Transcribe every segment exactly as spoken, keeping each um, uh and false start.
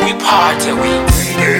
we party, we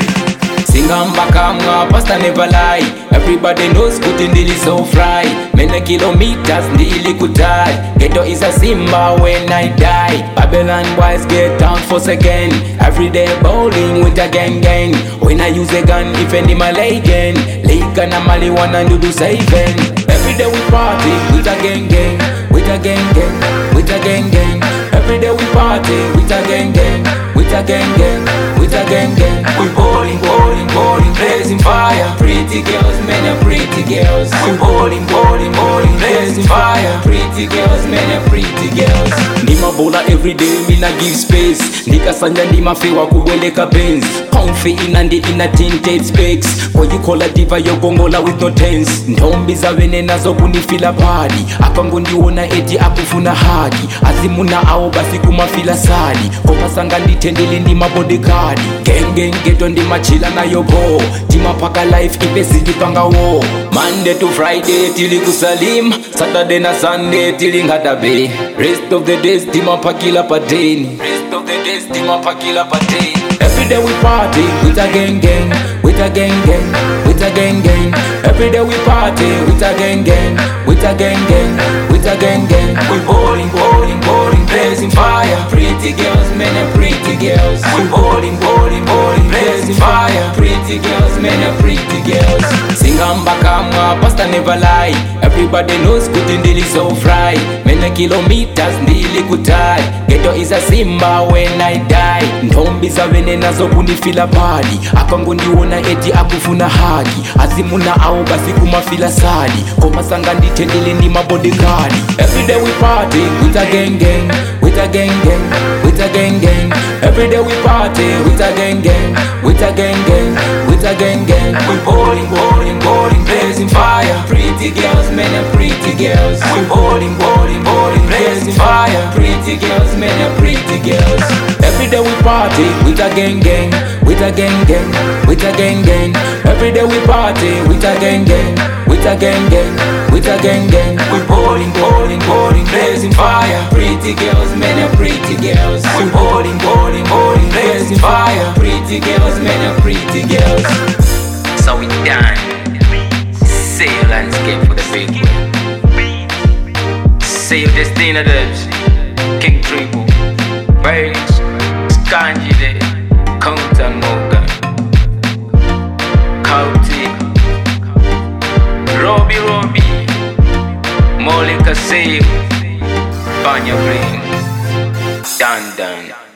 Singamba kamwa, pasta never lie. Everybody knows Kutindili is so fry. Many kilometers ndili kudai. Ghetto is a simba when I die. Babylon boys get down for second. Every day bowling with a gang gang. When I use a gun, if any Malayan Lika na marijuana do do saving. Every day we party with a gang gang. With a gang gang, with a gang gang. Every day we party with a gang gang. With a gang gang, with a gang gang. We bowling, bowling, bowling, blazing fire. Pretty girls, men are pretty girls. We bowling, bowling, bowling, blazing fire. Pretty girls, men are pretty girls. Nima bola every day, me na give space. Nika sanja nima fewa kuweleka Benz. Comfy in and in a tinted specs. What you call a diva, yo gongola with no tense. Ndombi za venena zo kunifila body. Apango ndiwona eti akufuna hagi. Azimuna ao basi kumafila sali. Kopa sanga nditendele ndima bodyguard. Gang gang geto ndima chila na yobo. Tima paka life ipesi jipanga wo. Monday to Friday tili kusalim. Saturday na Sunday tili ngadabe. Rest of the days tima pakila pateni. Rest of the days tima pakila pateni. Every day we party with a gang gang, with a gang gang, with a gang gang. Every day we party with a gang gang, with a gang gang, with a gang gang. We bowling, bowling, bowling, blazing fire. Pretty girls, men are pretty girls. We bowling, bowling, bowling, blazing fire. Pretty girls, men are pretty girls. Singamba kamwa, pasta never lie. Everybody knows Kutindili is so fry. Many kilometers ndili kudai. Ghetto is a simba when I die. Ndombi za venena zo kunifila body. Apango ndiwona eti akufuna hagi. Azimuna ao basi kumafila sali. Koma sanga nditendele ndima bodyguard. Every day we party with a gang gang, with a gang gang, with a gang gang. Every day we party with a gang gang, with a gang gang, with a gang gang. We bowling, bowling, bowling, blazing fire. Pretty girls, men are pretty girls. We bowling, bowling, bowling, blazing fire. Pretty girls, men are pretty girls. Every day we party with a gang gang, with a gang gang, with a gang gang. Every day we party with a gang gang, with a gang gang, with a gang gang. We bowling, bowling, bowling, blazing fire. Pretty girls, men are pretty girls. We bowling, bowling, bowling, blazing fire. Pretty girls, men are pretty girls. So we done. See your landscape for the big one. See your destiny, dubs. King Triple, Birds, Skanji, de Counter Morgan, Kauti, Robbie Robbie, Molly Kassim, Banya Green, Dan Dan.